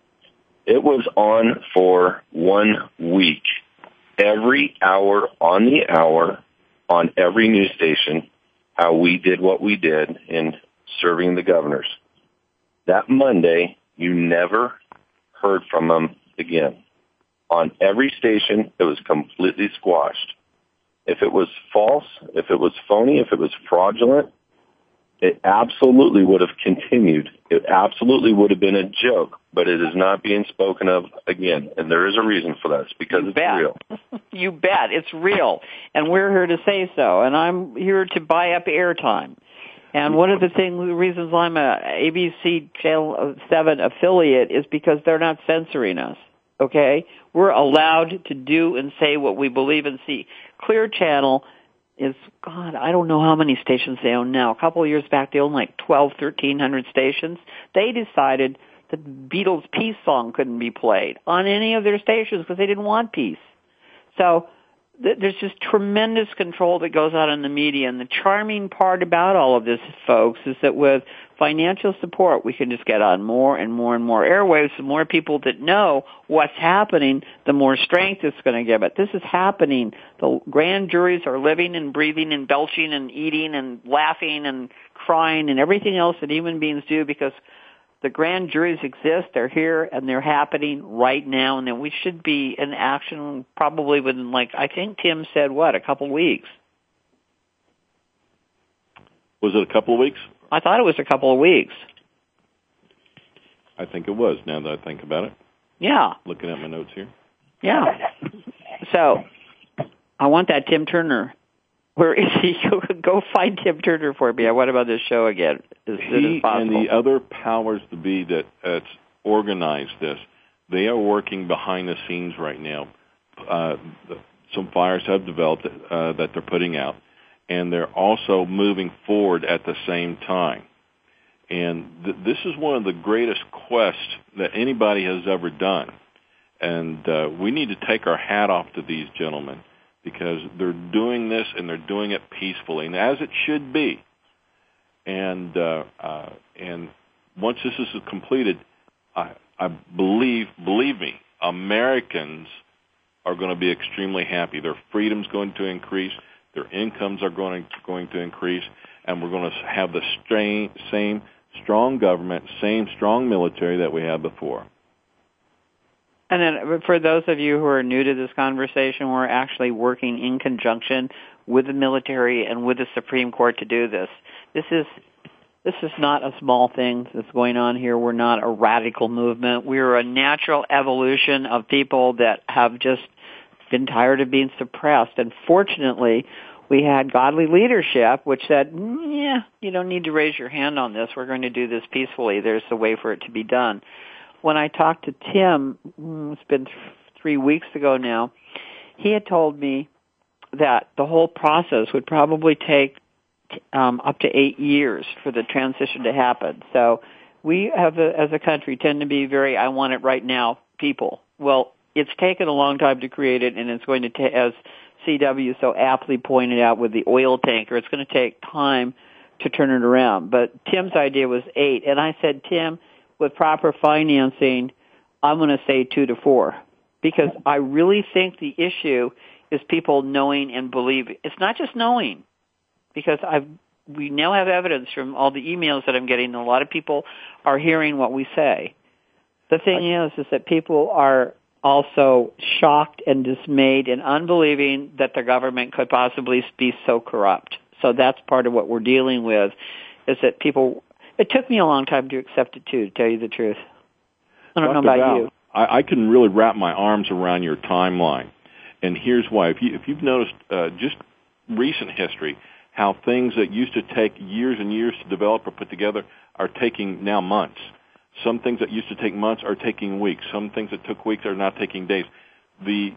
Speaker 5: It was on for one week, every hour on the hour, on every news station, how we did what we did in serving the governors. That Monday, you never heard from them again. On every station, it was completely squashed. If it was false, if it was phony, if it was fraudulent, it absolutely would have continued. It absolutely would have been a joke, but it is not being spoken of again. And there is a reason for that. It's because
Speaker 3: You
Speaker 5: it's
Speaker 3: bet.
Speaker 5: real.
Speaker 3: You bet. It's real. And we're here to say so. And I'm here to buy up airtime. And one of the things, the reasons I'm a A B C Channel seven affiliate is because they're not censoring us, okay? We're allowed to do and say what we believe and see. Clear Channel is, God, I don't know how many stations they own now. A couple of years back, they owned like twelve, thirteen hundred stations. They decided that Beatles' Peace song couldn't be played on any of their stations because they didn't want peace. So there's just tremendous control that goes on in the media. And the charming part about all of this, folks, is that with financial support, we can just get on more and more and more airwaves. The more people that know what's happening, the more strength it's going to give it. This is happening. The grand juries are living and breathing and belching and eating and laughing and crying and everything else that human beings do, because the grand juries exist, they're here, and they're happening right now, and then we should be in action probably within, like, I think Tim said, what, a couple of weeks?
Speaker 4: Was it a couple of weeks?
Speaker 3: I thought it was a couple of weeks.
Speaker 4: I think it was, now that I think about it.
Speaker 3: Yeah.
Speaker 4: Looking at my notes here.
Speaker 3: Yeah. So, I want that Tim Turner. Where is he? Go find Tim Turner for me. I want him on this show again as soon as possible.
Speaker 4: He and the other powers to be that uh, organize this, they are working behind the scenes right now. Uh, some fires have developed uh, that they're putting out, and they're also moving forward at the same time. And th- this is one of the greatest quests that anybody has ever done. And uh, we need to take our hat off to these gentlemen, because they're doing this and they're doing it peacefully, and as it should be. And uh, uh, and once this is completed, I, I believe, believe me, Americans are going to be extremely happy. Their freedom's going to increase, their incomes are going to, going to increase, and we're going to have the strain, same strong government, same strong military that we had before.
Speaker 3: And then for those of you who are new to this conversation, we're actually working in conjunction with the military and with the Supreme Court to do this. This is this is not a small thing that's going on here. We're not a radical movement. We're a natural evolution of people that have just been tired of being suppressed. And fortunately, we had godly leadership which said, yeah, you don't need to raise your hand on this. We're going to do this peacefully. There's a way for it to be done. When I talked to Tim, it's been th- three weeks ago now, he had told me that the whole process would probably take um, up to eight years for the transition to happen. So we have, a, as a country, tend to be very, I want it right now people. Well, it's taken a long time to create it, and it's going to take, as C W so aptly pointed out with the oil tanker, it's going to take time to turn it around. But Tim's idea was eight, and I said, Tim, with proper financing, I'm going to say two to four, because I really think the issue is people knowing and believing. It's not just knowing, because I've we now have evidence from all the emails that I'm getting. A lot of people are hearing what we say. The thing is, is that people are also shocked and dismayed and unbelieving that the government could possibly be so corrupt. So that's part of what we're dealing with, is that people. It took me a long time to accept it, too, to tell you the truth. I don't
Speaker 4: Doctor
Speaker 3: know about
Speaker 4: Val,
Speaker 3: you.
Speaker 4: I, I can really wrap my arms around your timeline. And here's why. If, you, if you've noticed uh, just recent history, how things that used to take years and years to develop or put together are taking now months. Some things that used to take months are taking weeks. Some things that took weeks are now taking days. The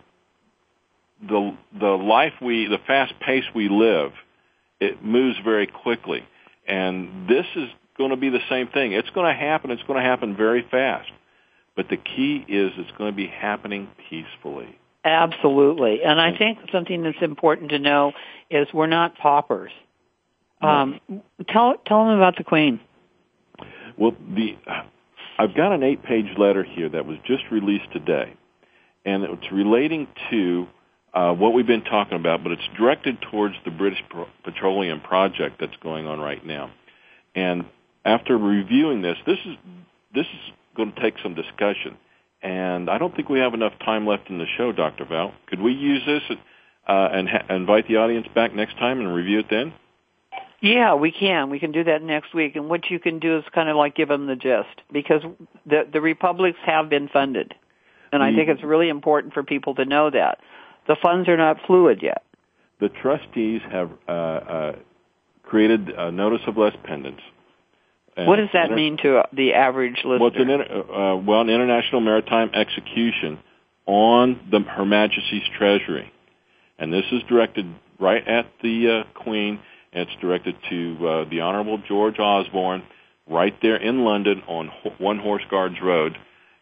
Speaker 4: the the life we, the fast pace we live, it moves very quickly. And this is going to be the same thing. It's going to happen. It's going to happen very fast. But the key is it's going to be happening peacefully.
Speaker 3: Absolutely. And I think something that's important to know is we're not paupers. Um, tell tell them about the Queen.
Speaker 4: Well, the I've got an eight-page letter here that was just released today, and it's relating to uh, what we've been talking about, but it's directed towards the British Petroleum Project that's going on right now. And after reviewing this, this is this is going to take some discussion, and I don't think we have enough time left in the show, Doctor Val. Could we use this uh, and ha- invite the audience back next time and review it then?
Speaker 3: Yeah, we can. We can do that next week. And what you can do is kind of like give them the gist, because the the republics have been funded, and I think it's really important for people to know that the funds are not fluid yet.
Speaker 4: The trustees have uh, uh, created a notice of less pendants.
Speaker 3: What does that inter- mean to the average listener?
Speaker 4: Well, it's an, inter- uh, well, an international maritime execution on the Her Majesty's Treasury, and this is directed right at the uh, Queen. And it's directed to uh, the Honorable George Osborne, right there in London on Ho- One Horse Guards Road.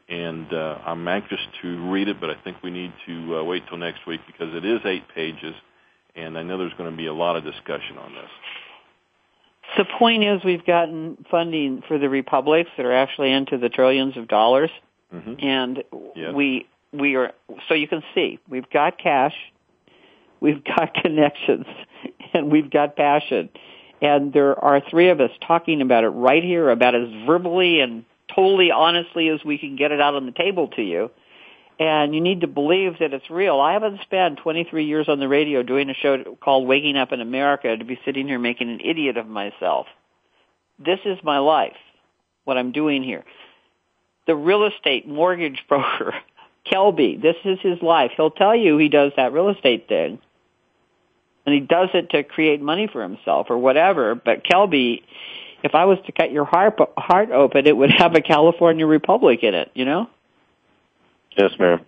Speaker 4: And uh, I'm anxious to read it, but I think we need to uh, wait till next week because it is eight pages, and I know there's going to be a lot of discussion on this.
Speaker 3: The point is we've gotten funding for the republics that are actually into the trillions of dollars, mm-hmm. and yes. we we are, so you can see, we've got cash, we've got connections, and we've got passion. And there are three of us talking about it right here, about as verbally and totally honestly as we can get it out on the table to you. And you need to believe that it's real. I haven't spent twenty-three years on the radio doing a show called Waking Up in America to be sitting here making an idiot of myself. This is my life, what I'm doing here. The real estate mortgage broker, Kelby, this is his life. He'll tell you he does that real estate thing. And he does it to create money for himself or whatever. But Kelby, if I was to cut your heart, heart open, it would have a California Republic in it, you know?
Speaker 5: Yes, ma'am.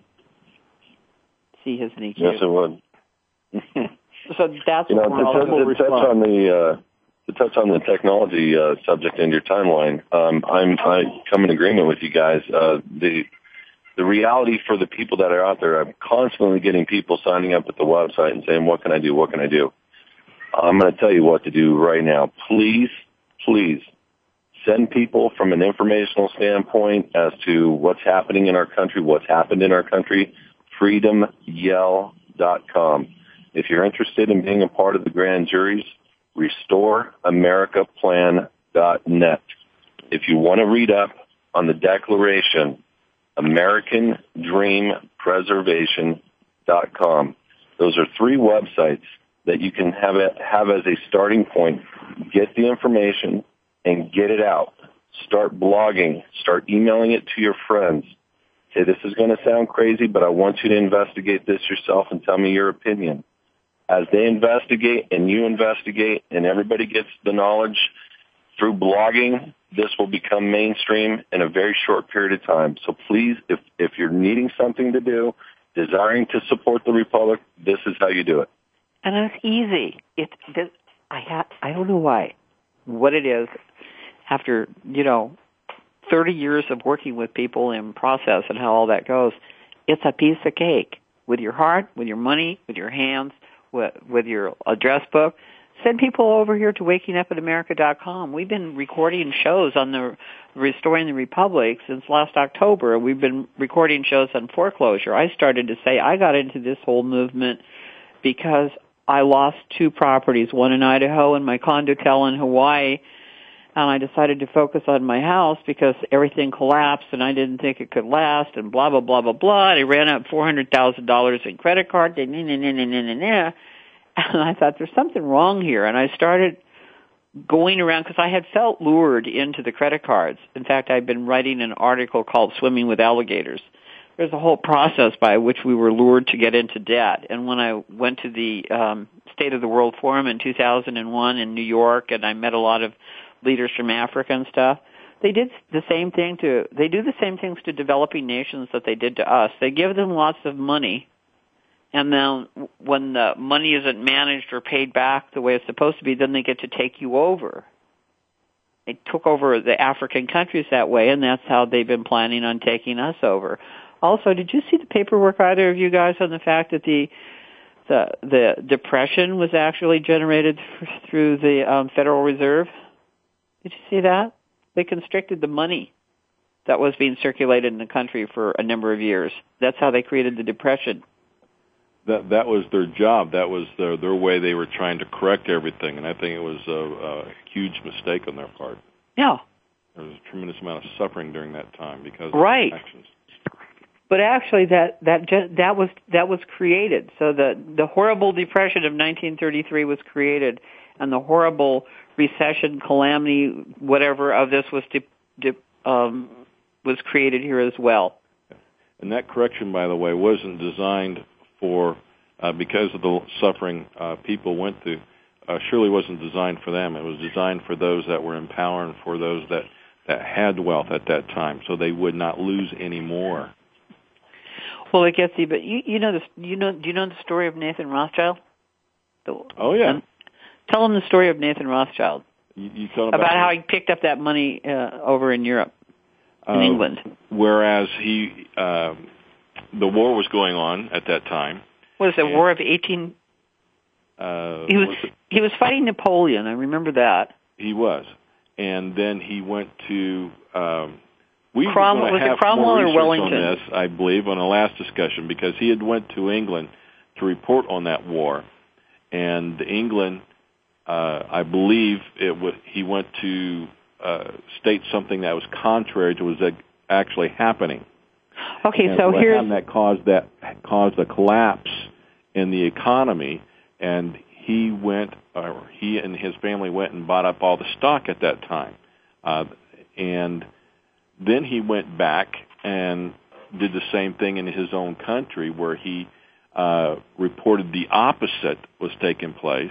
Speaker 3: See, isn't he cute?
Speaker 5: Yes, it would.
Speaker 3: So that's
Speaker 5: you know,
Speaker 3: what we're
Speaker 5: to, to, to touch on the uh, to touch on the technology uh, subject in your timeline. Um, I'm I come in agreement with you guys. Uh, the The reality for the people that are out there, I'm constantly getting people signing up at the website and saying, what can I do? What can I do? I'm going to tell you what to do right now. Please, please send people from an informational standpoint as to what's happening in our country, what's happened in our country, freedom yell dot com. If you're interested in being a part of the grand juries, restore america plan dot net. If you want to read up on the Declaration, American Dream Preservation dot com. Those are three websites that you can have it, have as a starting point. Get the information and get it out. Start blogging. Start emailing it to your friends. Say, this is going to sound crazy, but I want you to investigate this yourself and tell me your opinion. As they investigate and you investigate and everybody gets the knowledge through blogging, this will become mainstream in a very short period of time. So please, if, if you're needing something to do, desiring to support the Republic, this is how you do it.
Speaker 3: And it's easy. It, this, I ha, I don't know why, what it is. After, you know, thirty years of working with people in process and how all that goes, it's a piece of cake. With your heart, with your money, with your hands, with, with your address book. Send people over here to waking up at america dot com. We've been recording shows on the Restoring the Republic since last October. We've been recording shows on foreclosure. I started to say I got into this whole movement because I lost two properties, one in Idaho and my condotel in Hawaii, and I decided to focus on my house because everything collapsed and I didn't think it could last and blah, blah, blah, blah, blah. And I ran up four hundred thousand dollars in credit card. Nah, nah, nah, nah, nah, nah. And I thought, there's something wrong here. And I started going around because I had felt lured into the credit cards. In fact, I've been writing an article called Swimming with Alligators. There's a whole process by which we were lured to get into debt. And when I went to the um, State of the World Forum in two thousand one in New York, and I met a lot of leaders from Africa and stuff, they did the same thing to, they do the same things to developing nations that they did to us. They give them lots of money. And then when the money isn't managed or paid back the way it's supposed to be, then they get to take you over. They took over the African countries that way, and that's how they've been planning on taking us over. Also, did you see the paperwork, either of you guys, on the fact that the the, the Depression was actually generated through the um, Federal Reserve? Did you see that? They constricted the money that was being circulated in the country for a number of years. That's how they created the Depression.
Speaker 4: That that was their job. That was their their way. They were trying to correct everything, and I think it was a, a huge mistake on their part.
Speaker 3: Yeah,
Speaker 4: there was a tremendous amount of suffering during that time because of
Speaker 3: right.
Speaker 4: actions.
Speaker 3: But actually, that that just, that was that was created. So the the horrible Depression of nineteen thirty-three was created, and the horrible recession, calamity, whatever of this was de, de, um, was created here as well.
Speaker 4: And that correction, by the way, wasn't designed for uh, because of the suffering uh, people went through. Uh, surely wasn't designed for them. It was designed for those that were in power and for those that, that had wealth at that time, so they would not lose any more.
Speaker 3: Well, it gets you, but you, you know this. You know, do you know the story of Nathan Rothschild? The,
Speaker 4: oh yeah.
Speaker 3: Um, tell them the story of Nathan Rothschild.
Speaker 4: You, you tell
Speaker 3: about,
Speaker 4: about
Speaker 3: how he picked up that money uh, over in Europe. in
Speaker 4: uh,
Speaker 3: England.
Speaker 4: Whereas he, uh, the war was going on at that time.
Speaker 3: Was it War of eighteen?
Speaker 4: Uh,
Speaker 3: he was,
Speaker 4: was it,
Speaker 3: he was fighting Napoleon. I remember that.
Speaker 4: He was, and then he went to. Um, we
Speaker 3: Crom-
Speaker 4: were
Speaker 3: was
Speaker 4: have
Speaker 3: it Cromwell
Speaker 4: more
Speaker 3: or
Speaker 4: research
Speaker 3: Wellington?
Speaker 4: on this, I believe, on the last discussion, because he had went to England to report on that war, and England, uh, I believe, it w- he went to uh, state something that was contrary to what was actually happening.
Speaker 3: Okay,
Speaker 4: and
Speaker 3: so
Speaker 4: what
Speaker 3: here's
Speaker 4: happened that caused that caused a collapse in the economy, and he went, or he and his family went and bought up all the stock at that time, uh, and then he went back and did the same thing in his own country, where he uh, reported the opposite was taking place,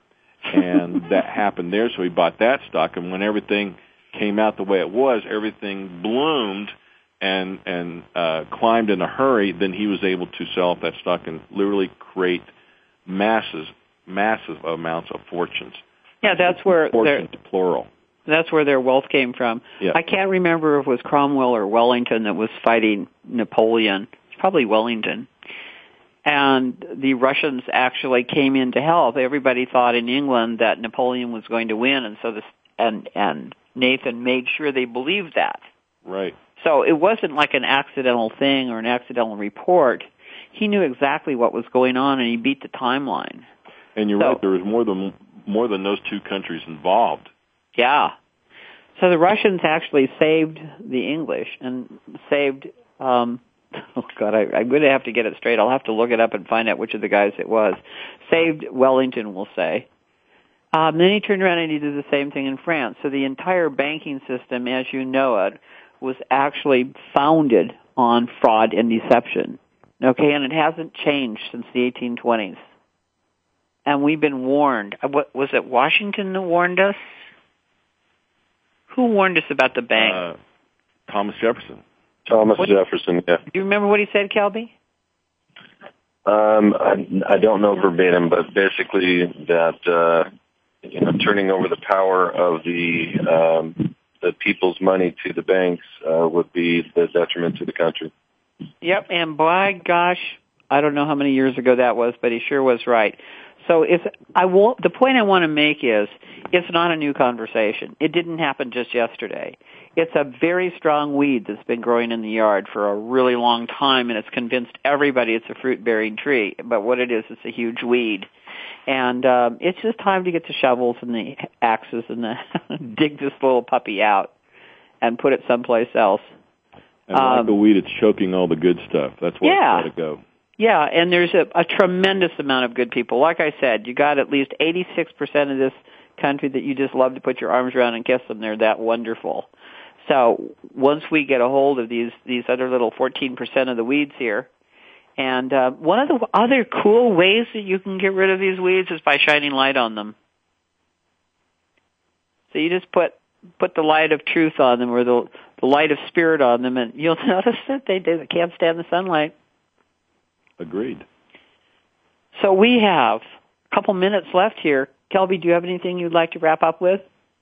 Speaker 4: and that happened there. So he bought that stock, and when everything came out the way it was, everything bloomed and and uh, climbed in a hurry. Then he was able to sell off that stock and literally create masses, massive amounts of fortunes.
Speaker 3: Yeah, that's where
Speaker 4: fortunes, plural.
Speaker 3: That's where their wealth came from.
Speaker 4: Yeah.
Speaker 3: I can't remember if it was Cromwell or Wellington that was fighting Napoleon. It's probably Wellington. And the Russians actually came in to help. Everybody thought in England that Napoleon was going to win, and so this and and Nathan made sure they believed that.
Speaker 4: Right.
Speaker 3: So it wasn't like an accidental thing or an accidental report. He knew exactly what was going on, and he beat the timeline.
Speaker 4: And you're
Speaker 3: so,
Speaker 4: right. There was more than more than those two countries involved.
Speaker 3: Yeah. So the Russians actually saved the English and saved, um, oh God, I, I'm going to have to get it straight. I'll have to look it up and find out which of the guys it was. Saved Wellington, we'll say. Um, then he turned around and he did the same thing in France. So the entire banking system, as you know it, was actually founded on fraud and deception. Okay, and it hasn't changed since the eighteen twenties. And we've been warned. What, was it Washington that warned us? Who warned us about the bank?
Speaker 4: Uh, Thomas Jefferson.
Speaker 5: Thomas
Speaker 3: what,
Speaker 5: Jefferson, yeah.
Speaker 3: Do you remember what he said, Kelby?
Speaker 5: Um, I, I don't know verbatim, but basically that, uh, you know, turning over the power of the, um, the people's money to the banks, uh, would be the detriment to the country.
Speaker 3: Yep, and by gosh, I don't know how many years ago that was, but he sure was right. So it's, I will, the point I want to make is, it's not a new conversation. It didn't happen just yesterday. It's a very strong weed that's been growing in the yard for a really long time, and it's convinced everybody it's a fruit-bearing tree. But what it is, it's a huge weed. And um, it's just time to get the shovels and the axes and the dig this little puppy out and put it someplace else.
Speaker 4: And like um, the weed, it's choking all the good stuff. That's where
Speaker 3: yeah.
Speaker 4: it's got to go.
Speaker 3: Yeah, and there's a, a tremendous amount of good people. Like I said, you got at least eighty-six percent of this country that you just love to put your arms around and kiss them. They're that wonderful. So once we get a hold of these these other little fourteen percent of the weeds here, and uh, one of the other cool ways that you can get rid of these weeds is by shining light on them. So you just put put the light of truth on them, or the the light of spirit on them, and you'll notice that they, they can't stand the sunlight.
Speaker 4: Agreed.
Speaker 3: So we have a couple minutes left here. Kelby, do you have anything you'd like to wrap up with?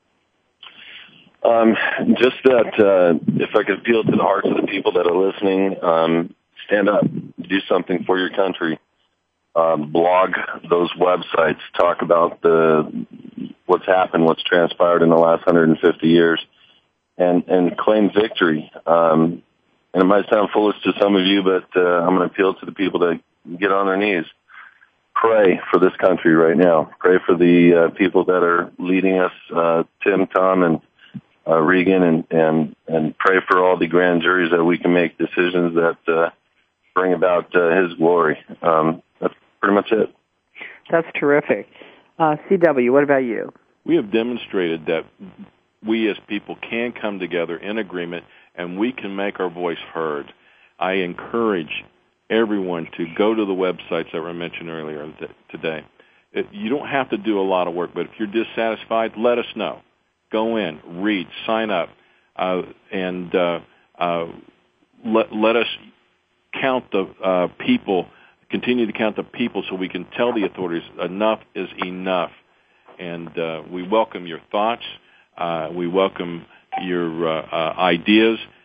Speaker 5: Um, just that uh, if I could appeal to the hearts of the people that are listening, um, stand up, do something for your country. Um, blog those websites, talk about the what's happened, what's transpired in the last one hundred fifty years, and, and claim victory. Um, and it might sound foolish to some of you, but uh, I'm going to appeal to the people to get on their knees. Pray for this country right now. Pray for the uh, people that are leading us, uh, Tim, Tom, and uh, Regan, and, and, and pray for all the grand juries that we can make decisions that uh, bring about uh, His glory. Um, that's pretty much it.
Speaker 3: That's terrific. Uh, C W, what about you?
Speaker 4: We have demonstrated that we as people can come together in agreement and we can make our voice heard. I encourage everyone to go to the websites that were mentioned earlier today. It, you don't have to do a lot of work, but if you're dissatisfied, let us know. Go in, read, sign up, uh, and uh, uh, let, let us count the uh, people, continue to count the people so we can tell the authorities enough is enough. And uh, we welcome your thoughts. Uh, we welcome your uh, uh, ideas,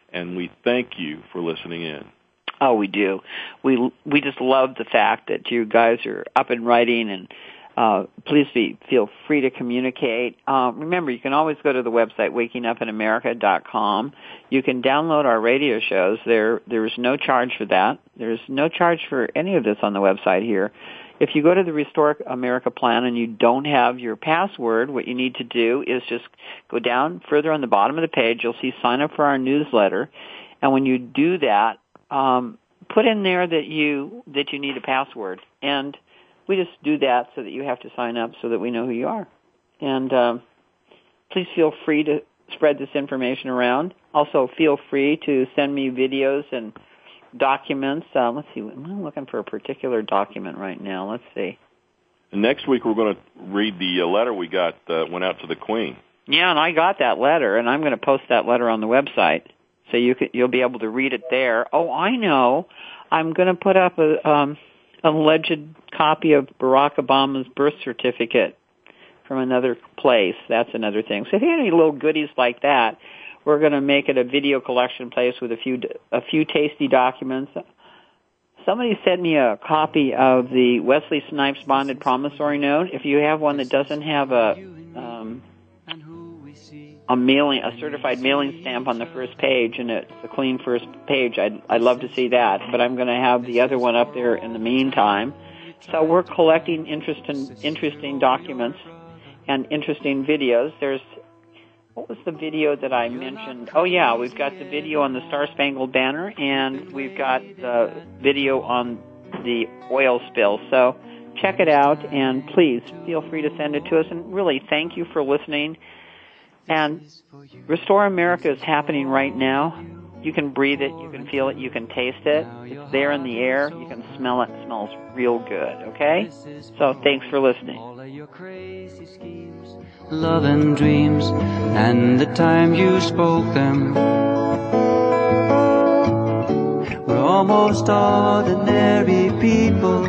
Speaker 4: and we thank you for listening in.
Speaker 3: Oh, we do. We we just love the fact that you guys are up and writing, and uh, please be, feel free to communicate. Uh, remember, you can always go to the website, waking up in america dot com. You can download our radio shows. There, There is no charge for that. There's no charge for any of this on the website here. If you go to the Restore America plan and you don't have your password, what you need to do is just go down further on the bottom of the page. You'll see sign up for our newsletter. And when you do that, um, put in there that you that you need a password. And we just do that so that you have to sign up so that we know who you are. And um, please feel free to spread this information around. Also, feel free to send me videos and documents. Uh, let's see. I'm looking for a particular document right now. Let's see.
Speaker 4: And next week we're going to read the uh, letter we got that uh, went out to the Queen.
Speaker 3: Yeah, and I got that letter, and I'm going to post that letter on the website, so you can, you'll be able to read it there. Oh, I know. I'm going to put up a um, an alleged copy of Barack Obama's birth certificate from another place. That's another thing. So if you have any little goodies like that, we're going to make it a video collection place with a few a few tasty documents. Somebody sent me a copy of the Wesley Snipes bonded promissory note. If you have one that doesn't have a um, a mailing, a certified mailing stamp on the first page, and it's a clean first page, I'd I'd love to see that. But I'm going to have the other one up there in the meantime. So we're collecting interesting interesting documents and interesting videos. There's What was the video that I mentioned? Oh, yeah, we've got the video on the Star-Spangled Banner, and we've got the video on the oil spill. So check it out, and please feel free to send it to us. And really, thank you for listening. And Restore America is happening right now. You can breathe it, you can feel it, you can taste it. It's there in the air. You can smell it. It smells real good, okay? So thanks for listening.
Speaker 6: Love and dreams, and the time you spoke them, we're almost ordinary people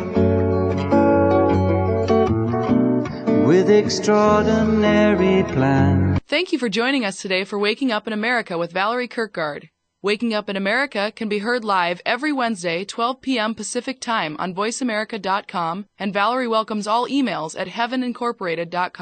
Speaker 6: with extraordinary plans.
Speaker 2: Thank you for joining us today for Waking Up in America with Valerie Kirkgard. Waking Up in America can be heard live every Wednesday, twelve p.m. Pacific Time on voice america dot com, and Valerie welcomes all emails at heaven incorporated dot com.